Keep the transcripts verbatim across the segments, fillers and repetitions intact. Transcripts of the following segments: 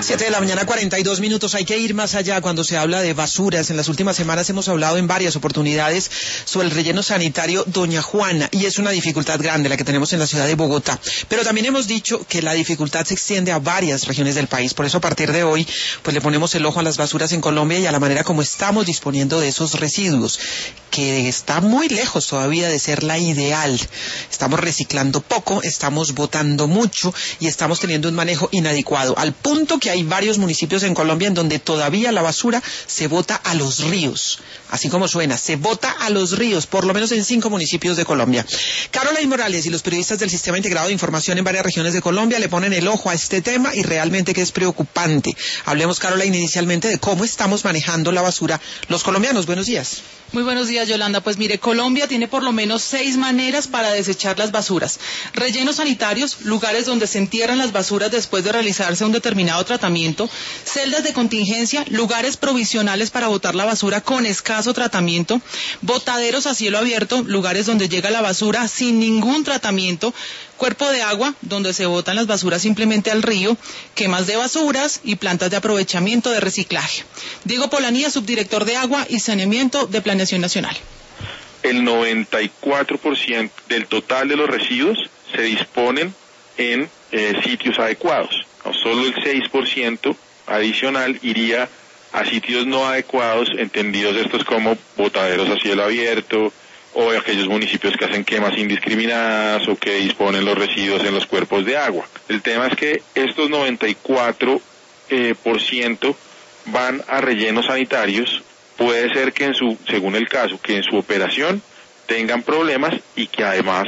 Siete de la mañana, cuarenta y dos minutos. Hay que ir más allá cuando se habla de basuras. En las últimas semanas hemos hablado en varias oportunidades sobre el relleno sanitario Doña Juana, y es una dificultad grande la que tenemos en la ciudad de Bogotá. Pero también hemos dicho que la dificultad se extiende a varias regiones del país. Por eso, a partir de hoy, pues le ponemos el ojo a las basuras en Colombia y a la manera como estamos disponiendo de esos residuos, que está muy lejos todavía de ser la ideal. Estamos reciclando poco, estamos botando mucho y estamos teniendo un manejo inadecuado, al punto que hay varios municipios en Colombia en donde todavía la basura se bota a los ríos, así como suena, se bota a los ríos, por lo menos en cinco municipios de Colombia. Caroline Morales y los periodistas del Sistema Integrado de Información en varias regiones de Colombia le ponen el ojo a este tema, y realmente que es preocupante. Hablemos, Caroline, inicialmente de cómo estamos manejando la basura los colombianos. Buenos días. Muy buenos días, Yolanda. Pues mire, Colombia tiene por lo menos seis maneras para desechar las basuras. Rellenos sanitarios, lugares donde se entierran las basuras después de realizarse un determinado tratamiento, celdas de contingencia, lugares provisionales para botar la basura con escaso tratamiento, botaderos a cielo abierto, lugares donde llega la basura sin ningún tratamiento, cuerpo de agua, donde se botan las basuras simplemente al río, quemas de basuras y plantas de aprovechamiento de reciclaje. Diego Polanía, subdirector de Agua y Saneamiento de Planeación Nacional. El noventa y cuatro por ciento del total de los residuos se disponen en eh, sitios adecuados. No, solo el seis por ciento adicional iría a sitios no adecuados, entendidos estos como botaderos a cielo abierto, o aquellos municipios que hacen quemas indiscriminadas o que disponen los residuos en los cuerpos de agua. El tema es que estos noventa y cuatro por ciento eh, van a rellenos sanitarios. Puede ser que en su, según el caso, que en su operación tengan problemas y que además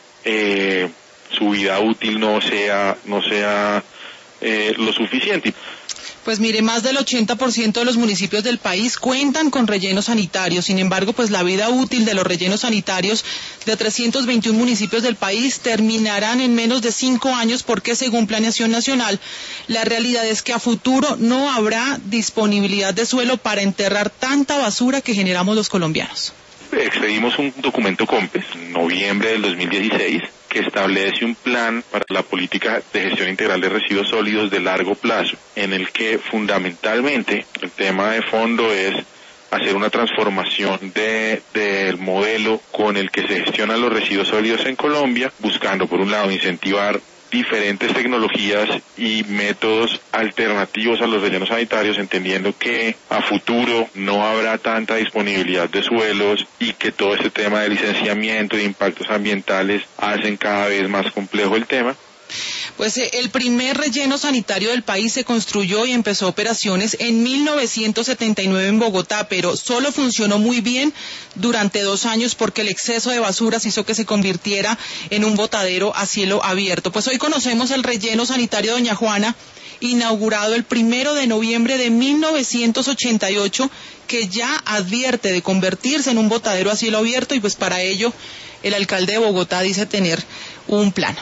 eh, su vida útil no sea, no sea eh, lo suficiente. Pues mire, más del ochenta por ciento de los municipios del país cuentan con rellenos sanitarios. Sin embargo, pues la vida útil de los rellenos sanitarios de trescientos veintiún municipios del país terminarán en menos de cinco años, porque según Planeación Nacional, la realidad es que a futuro no habrá disponibilidad de suelo para enterrar tanta basura que generamos los colombianos. Expedimos un documento COMPES en noviembre del dos mil dieciséis que establece un plan para la política de gestión integral de residuos sólidos de largo plazo, en el que fundamentalmente el tema de fondo es hacer una transformación de, del modelo con el que se gestionan los residuos sólidos en Colombia, buscando por un lado incentivar diferentes tecnologías y métodos alternativos a los rellenos sanitarios, entendiendo que a futuro no habrá tanta disponibilidad de suelos y que todo este tema de licenciamiento y de impactos ambientales hacen cada vez más complejo el tema. Pues eh, el primer relleno sanitario del país se construyó y empezó operaciones en mil novecientos setenta y nueve en Bogotá, pero solo funcionó muy bien durante dos años porque el exceso de basuras hizo que se convirtiera en un botadero a cielo abierto. Pues hoy conocemos el relleno sanitario Doña Juana, inaugurado el primero de noviembre de mil novecientos ochenta y ocho, que ya advierte de convertirse en un botadero a cielo abierto, y pues para ello el alcalde de Bogotá dice tener un plan.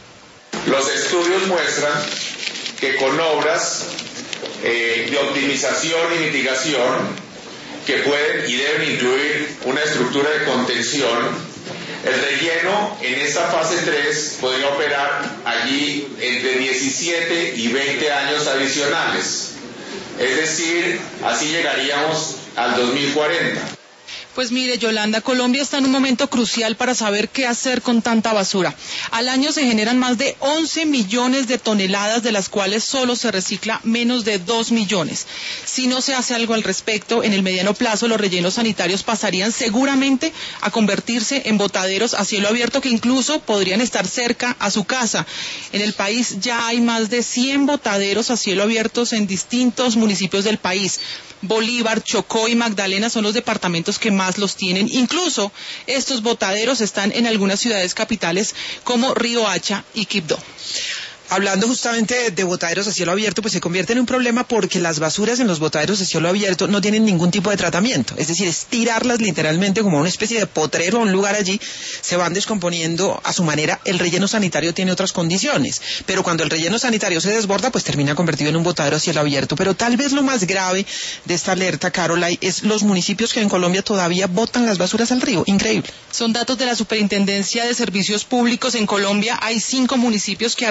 Los estudios muestran que con obras eh, de optimización y mitigación que pueden y deben incluir una estructura de contención, el relleno en esta fase tres podría operar allí entre diecisiete y veinte años adicionales. Es decir, así llegaríamos al dos mil cuarenta. Pues mire, Yolanda, Colombia está en un momento crucial para saber qué hacer con tanta basura. Al año se generan más de once millones de toneladas, de las cuales solo se recicla menos de dos millones. Si no se hace algo al respecto, en el mediano plazo los rellenos sanitarios pasarían seguramente a convertirse en botaderos a cielo abierto, que incluso podrían estar cerca a su casa. En el país ya hay más de cien botaderos a cielo abierto en distintos municipios del país. Bolívar, Chocó y Magdalena son los departamentos que más los tienen. Incluso estos botaderos están en algunas ciudades capitales como Riohacha y Quibdó. Hablando justamente de botaderos a cielo abierto, pues se convierte en un problema porque las basuras en los botaderos a cielo abierto no tienen ningún tipo de tratamiento. Es decir, es tirarlas literalmente como una especie de potrero a un lugar allí, se van descomponiendo a su manera. El relleno sanitario tiene otras condiciones, pero cuando el relleno sanitario se desborda, pues termina convertido en un botadero a cielo abierto. Pero tal vez lo más grave de esta alerta, Caroline, es los municipios que en Colombia todavía botan las basuras al río. Increíble. Son datos de la Superintendencia de Servicios Públicos. En Colombia hay cinco municipios que arrojan todo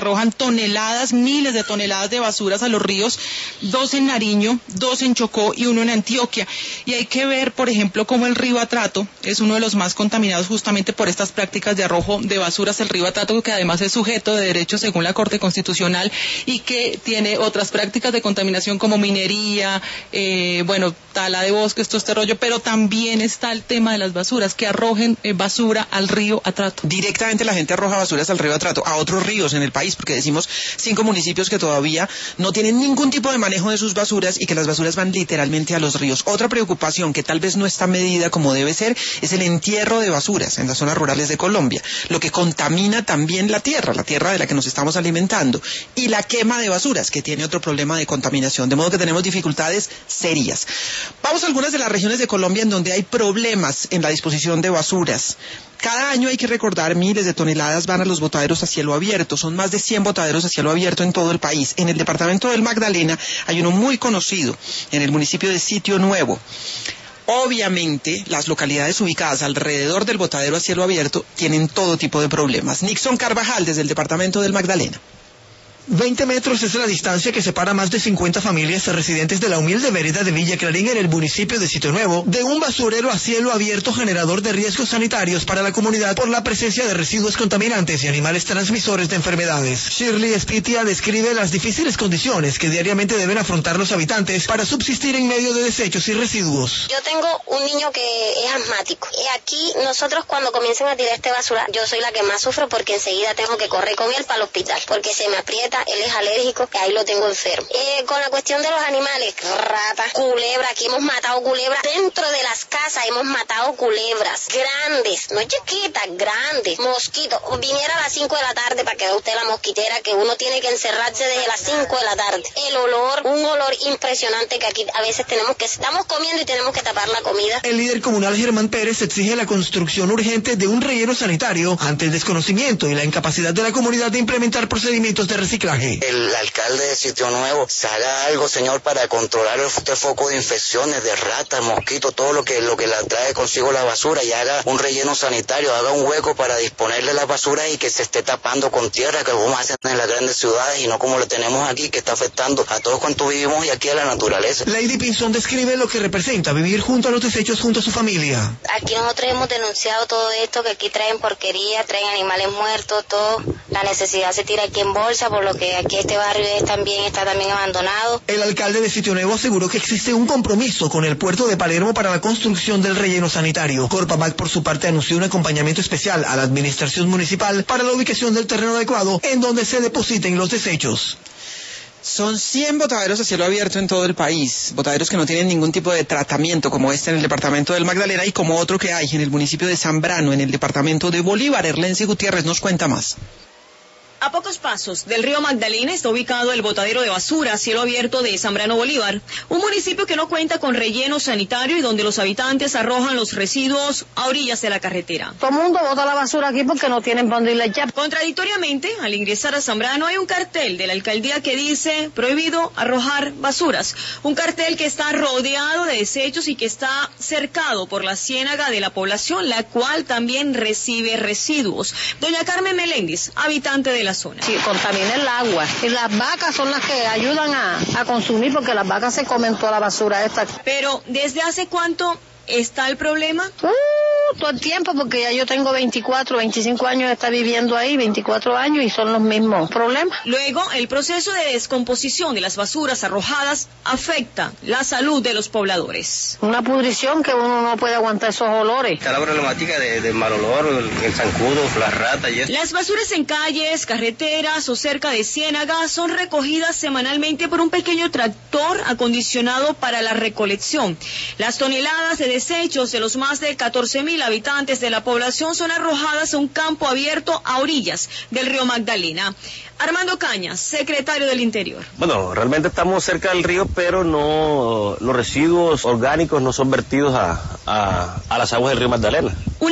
toneladas, miles de toneladas de basuras a los ríos, dos en Nariño, dos en Chocó y uno en Antioquia. Y hay que ver, por ejemplo, cómo el río Atrato es uno de los más contaminados justamente por estas prácticas de arrojo de basuras. El río Atrato, que además es sujeto de derecho según la Corte Constitucional y que tiene otras prácticas de contaminación como minería, eh, bueno, tala de bosques, todo este rollo, pero también está el tema de las basuras, que arrojen eh, basura al río Atrato. Directamente la gente arroja basuras al río Atrato, a otros ríos en el país, porque decimos cinco municipios que todavía no tienen ningún tipo de manejo de sus basuras y que las basuras van literalmente a los ríos. Otra preocupación que tal vez no está medida como debe ser es el entierro de basuras en las zonas rurales de Colombia, lo que contamina también la tierra, la tierra de la que nos estamos alimentando, y la quema de basuras, que tiene otro problema de contaminación, de modo que tenemos dificultades serias. Vamos a algunas de las regiones de Colombia en donde hay problemas en la disposición de basuras. Cada año, hay que recordar, miles de toneladas van a los botaderos a cielo abierto. Son más de cien botaderos a cielo abierto en todo el país. En el departamento del Magdalena hay uno muy conocido, en el municipio de Sitio Nuevo. Obviamente, las localidades ubicadas alrededor del botadero a cielo abierto tienen todo tipo de problemas. Nixon Carvajal, desde el departamento del Magdalena. veinte metros es la distancia que separa más de cincuenta familias residentes de la humilde vereda de Villa Clarín en el municipio de Sitio Nuevo de un basurero a cielo abierto generador de riesgos sanitarios para la comunidad por la presencia de residuos contaminantes y animales transmisores de enfermedades. Shirley Spitia describe las difíciles condiciones que diariamente deben afrontar los habitantes para subsistir en medio de desechos y residuos. Yo tengo un niño que es asmático y aquí nosotros cuando comienzan a tirar este basura, yo soy la que más sufro porque enseguida tengo que correr con él para el hospital porque se me aprieta. Él es alérgico, que ahí lo tengo enfermo. Eh, con la cuestión de los animales, ratas, culebras, aquí hemos matado culebras. Dentro de las casas hemos matado culebras grandes, no chiquitas, grandes. Mosquitos. Viniera a las cinco de la tarde para que vea usted la mosquitera, que uno tiene que encerrarse desde las cinco de la tarde. El olor, un olor impresionante que aquí a veces tenemos que, estamos comiendo y tenemos que tapar la comida. El líder comunal Germán Pérez exige la construcción urgente de un relleno sanitario ante el desconocimiento y la incapacidad de la comunidad de implementar procedimientos de reciclaje. El alcalde de Sitio Nuevo se haga algo, señor, para controlar este foco de infecciones, de ratas, mosquitos, todo lo que lo que la trae consigo la basura, y haga un relleno sanitario, haga un hueco para disponerle la basura y que se esté tapando con tierra, que como hacen en las grandes ciudades y no como lo tenemos aquí, que está afectando a todos cuantos vivimos y aquí a la naturaleza. Lady Pinzón describe lo que representa vivir junto a los desechos junto a su familia. Aquí nosotros hemos denunciado todo esto, que aquí traen porquería, traen animales muertos, todo. La necesidad se tira aquí en bolsa, por lo que aquí este barrio es también, está también abandonado. El alcalde de Sitio Nuevo aseguró que existe un compromiso con el puerto de Palermo para la construcción del relleno sanitario. Corpamac, por su parte, anunció un acompañamiento especial a la administración municipal para la ubicación del terreno adecuado en donde se depositen los desechos. Son cien botaderos a cielo abierto en todo el país, botaderos que no tienen ningún tipo de tratamiento, como este en el departamento del Magdalena y como otro que hay en el municipio de Zambrano, en el departamento de Bolívar. Erlensi Gutiérrez nos cuenta más. A pocos pasos del río Magdalena está ubicado el botadero de basura a cielo abierto de Zambrano Bolívar, un municipio que no cuenta con relleno sanitario y donde los habitantes arrojan los residuos a orillas de la carretera. Todo el mundo bota la basura aquí porque no tienen para dónde irla ya. Contradictoriamente, al ingresar a Zambrano hay un cartel de la alcaldía que dice prohibido arrojar basuras, un cartel que está rodeado de desechos y que está cercado por la ciénaga de la población, la cual también recibe residuos. Doña Carmen Meléndez, habitante de la zona. Sí, contamina el agua. Y las vacas son las que ayudan a, a consumir porque las vacas se comen toda la basura esta. Pero, ¿desde hace cuánto está el problema? Uh, todo el tiempo, porque ya yo tengo veinticuatro, veinticinco años de estar viviendo ahí, veinticuatro años, y son los mismos problemas. Luego, el proceso de descomposición de las basuras arrojadas afecta la salud de los pobladores. Una pudrición que uno no puede aguantar esos olores. Está la problemática de, de mal olor, el, el zancudo, las ratas y eso. Las basuras en calles, carreteras o cerca de ciénagas son recogidas semanalmente por un pequeño tractor acondicionado para la recolección. Las toneladas de desechos de los más de catorce mil habitantes de la población son arrojadas a un campo abierto a orillas del río Magdalena. Armando Cañas, secretario del Interior. Bueno, realmente estamos cerca del río, pero no, los residuos orgánicos no son vertidos a, a, a las aguas del río Magdalena. Una mirada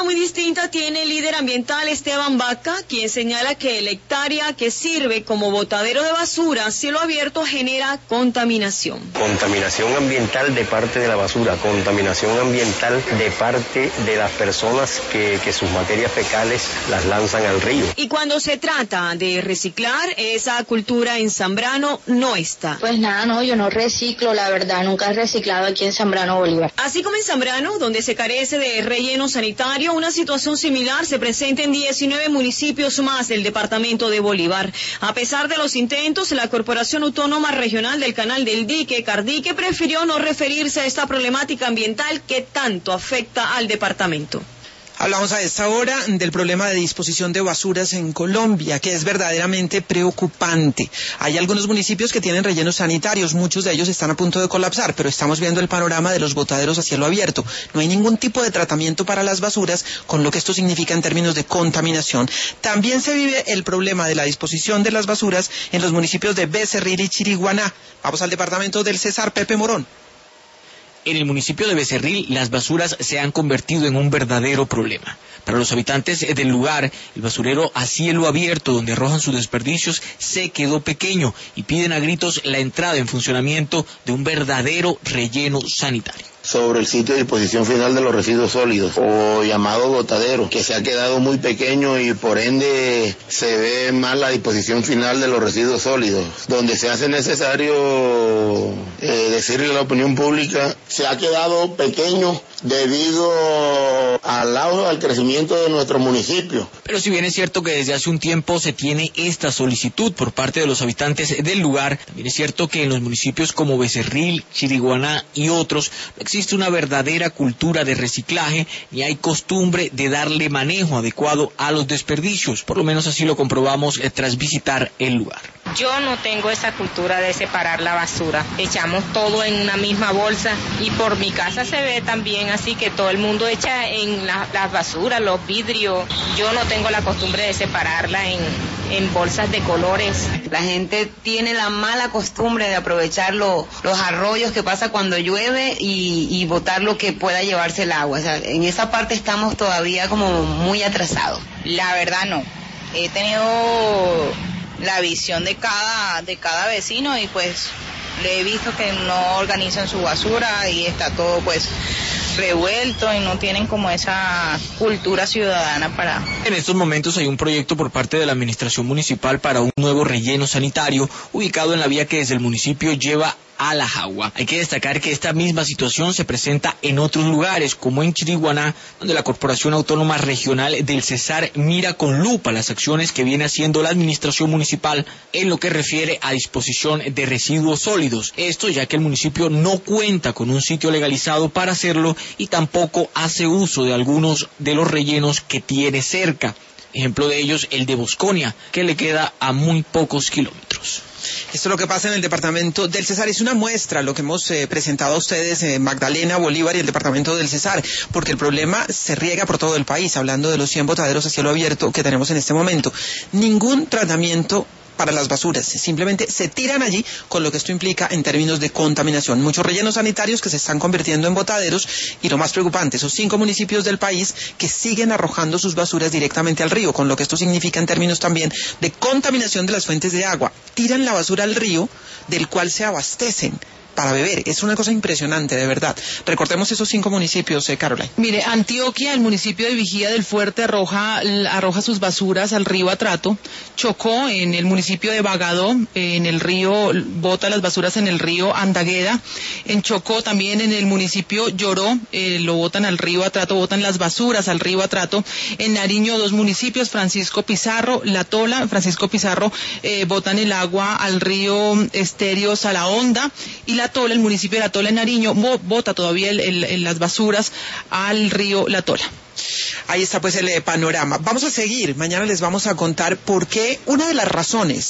muy distinta tiene el líder ambiental Esteban Vaca, quien señala que la hectárea que sirve como botadero de basura a cielo abierto genera contaminación. Contaminación ambiental de parte de la basura, contaminación ambiental de parte de las personas que, que sus materias fecales las lanzan al río. Y cuando se trata de reciclar, esa cultura en Zambrano no está. Pues nada, no, yo no reciclo, la verdad, nunca he reciclado aquí en Zambrano, Bolívar. Así como en Zambrano, donde se carece de relleno sanitario, una situación similar se presenta en diecinueve municipios más del departamento de Bolívar. A pesar de los intentos, la Corporación Autónoma Regional del Canal del Dique, Cardique, prefirió no referirse a esta problemática ambiental que tanto afecta al departamento. Hablamos a esta hora del problema de disposición de basuras en Colombia, que es verdaderamente preocupante. Hay algunos municipios que tienen rellenos sanitarios, muchos de ellos están a punto de colapsar, pero estamos viendo el panorama de los botaderos a cielo abierto. No hay ningún tipo de tratamiento para las basuras, con lo que esto significa en términos de contaminación. También se vive el problema de la disposición de las basuras en los municipios de Becerril y Chiriguaná. Vamos al departamento del Cesar, Pepe Morón. En el municipio de Becerril, las basuras se han convertido en un verdadero problema. Para los habitantes del lugar, el basurero a cielo abierto donde arrojan sus desperdicios se quedó pequeño y piden a gritos la entrada en funcionamiento de un verdadero relleno sanitario. Sobre el sitio de disposición final de los residuos sólidos, o llamado botadero, que se ha quedado muy pequeño y por ende se ve mal la disposición final de los residuos sólidos, donde se hace necesario eh, decirle a la opinión pública, se ha quedado pequeño debido al auge, al crecimiento de nuestro municipio. Pero si bien es cierto que desde hace un tiempo se tiene esta solicitud por parte de los habitantes del lugar, también es cierto que en los municipios como Becerril, Chiriguaná y otros no existe una verdadera cultura de reciclaje ni hay costumbre de darle manejo adecuado a los desperdicios. Por lo menos así lo comprobamos eh, tras visitar el lugar. Yo no tengo esa cultura de separar la basura. Echamos todo en una misma bolsa y por mi casa se ve también así que todo el mundo echa en la, las basuras, los vidrios. Yo no tengo la costumbre de separarla en, en bolsas de colores. La gente tiene la mala costumbre de aprovechar lo, los arroyos que pasa cuando llueve y, y botar lo que pueda llevarse el agua. O sea, en esa parte estamos todavía como muy atrasados. La verdad no. He tenido la visión de cada de cada vecino y pues le he visto que no organizan su basura y está todo pues revuelto y no tienen como esa cultura ciudadana para... En estos momentos hay un proyecto por parte de la administración municipal para un nuevo relleno sanitario ubicado en la vía que desde el municipio lleva a La Jagua. Hay que destacar que esta misma situación se presenta en otros lugares, como en Chiriguaná, donde la Corporación Autónoma Regional del Cesar mira con lupa las acciones que viene haciendo la administración municipal en lo que refiere a disposición de residuos sólidos. Esto ya que el municipio no cuenta con un sitio legalizado para hacerlo y tampoco hace uso de algunos de los rellenos que tiene cerca. Ejemplo de ellos, el de Bosconia, que le queda a muy pocos kilómetros. Esto es lo que pasa en el departamento del Cesar. Es una muestra lo que hemos eh, presentado a ustedes, eh, Magdalena, Bolívar y el departamento del Cesar, porque el problema se riega por todo el país, hablando de los cien botaderos a cielo abierto que tenemos en este momento. Ningún tratamiento para las basuras, simplemente se tiran allí con lo que esto implica en términos de contaminación. Muchos rellenos sanitarios que se están convirtiendo en botaderos y lo más preocupante, esos cinco municipios del país que siguen arrojando sus basuras directamente al río, con lo que esto significa en términos también de contaminación de las fuentes de agua. Tiran la basura al río del cual se abastecen para beber. Es una cosa impresionante, de verdad. Recordemos esos cinco municipios, eh, Caroline. Mire, Antioquia, el municipio de Vigía del Fuerte, arroja, arroja sus basuras al río Atrato. Chocó, en el municipio de Bagadó, en el río, bota las basuras en el río Andagueda. En Chocó, también en el municipio Lloró, eh, lo botan al río Atrato, botan las basuras al río Atrato. En Nariño, dos municipios, Francisco Pizarro, La Tola, Francisco Pizarro, eh, botan el agua al río Estéreo Salahonda, y la La Tola, el municipio de La Tola en Nariño, bota todavía el, el, el, las basuras al río La Tola. Ahí está pues el eh, panorama. Vamos a seguir, mañana les vamos a contar por qué una de las razones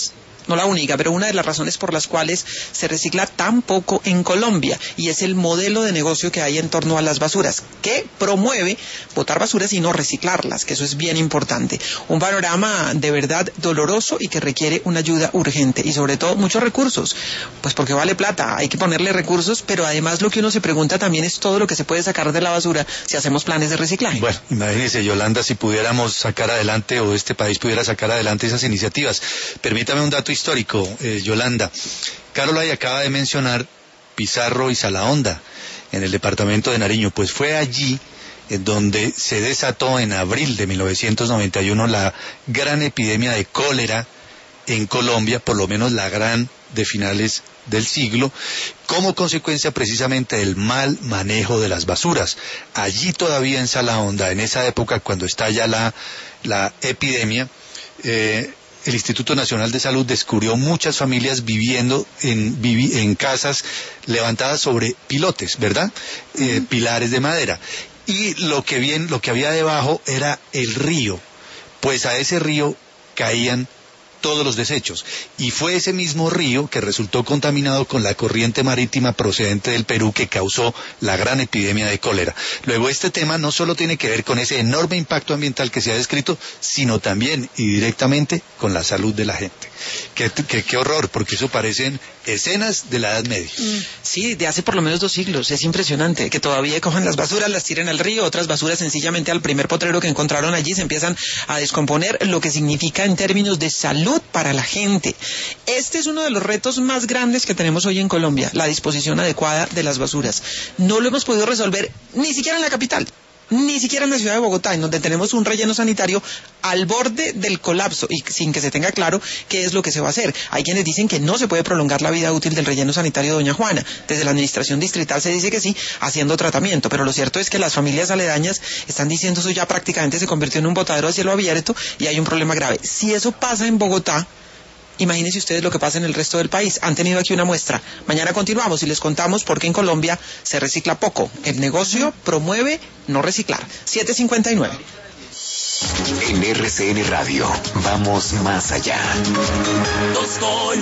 no la única, pero una de las razones por las cuales se recicla tan poco en Colombia, y es el modelo de negocio que hay en torno a las basuras, que promueve botar basuras y no reciclarlas, que eso es bien importante. Un panorama de verdad doloroso y que requiere una ayuda urgente y sobre todo muchos recursos, pues porque vale plata, hay que ponerle recursos, pero además lo que uno se pregunta también es todo lo que se puede sacar de la basura si hacemos planes de reciclaje. Bueno, imagínese, Yolanda, si pudiéramos sacar adelante o este país pudiera sacar adelante esas iniciativas. Permítame un dato histórico, eh, Yolanda. Carolay acaba de mencionar Pizarro y Salahonda en el departamento de Nariño, pues fue allí en donde se desató en abril de mil novecientos noventa y uno la gran epidemia de cólera en Colombia, por lo menos la gran de finales del siglo, como consecuencia precisamente del mal manejo de las basuras. Allí todavía en Salahonda, en esa época cuando estalla la, la epidemia, eh, el Instituto Nacional de Salud descubrió muchas familias viviendo en, vivi, en casas levantadas sobre pilotes, ¿verdad? Eh, uh-huh. Pilares de madera. Y lo que, bien, lo que había debajo era el río, pues a ese río caían todos los desechos, y fue ese mismo río que resultó contaminado con la corriente marítima procedente del Perú que causó la gran epidemia de cólera. Luego, este tema no solo tiene que ver con ese enorme impacto ambiental que se ha descrito, sino también y directamente con la salud de la gente. Qué, qué, qué horror, porque eso parecen escenas de la Edad Media. Sí, de hace por lo menos dos siglos, es impresionante, que todavía cojan las basuras, las tiren al río, otras basuras sencillamente al primer potrero que encontraron allí se empiezan a descomponer, lo que significa en términos de salud para la gente. Este es uno de los retos más grandes que tenemos hoy en Colombia, la disposición adecuada de las basuras. No lo hemos podido resolver ni siquiera en la capital, ni siquiera en la ciudad de Bogotá, en donde tenemos un relleno sanitario al borde del colapso y sin que se tenga claro qué es lo que se va a hacer. Hay quienes dicen que no se puede prolongar la vida útil del relleno sanitario de Doña Juana. Desde la administración distrital se dice que sí, haciendo tratamiento, pero lo cierto es que las familias aledañas están diciendo eso ya prácticamente se convirtió en un botadero a cielo abierto y hay un problema grave. Si eso pasa en Bogotá, imagínense ustedes lo que pasa en el resto del país. Han tenido aquí una muestra. Mañana continuamos y les contamos por qué en Colombia se recicla poco. El negocio promueve no reciclar. siete cincuenta y nueve. En R C N Radio, vamos más allá.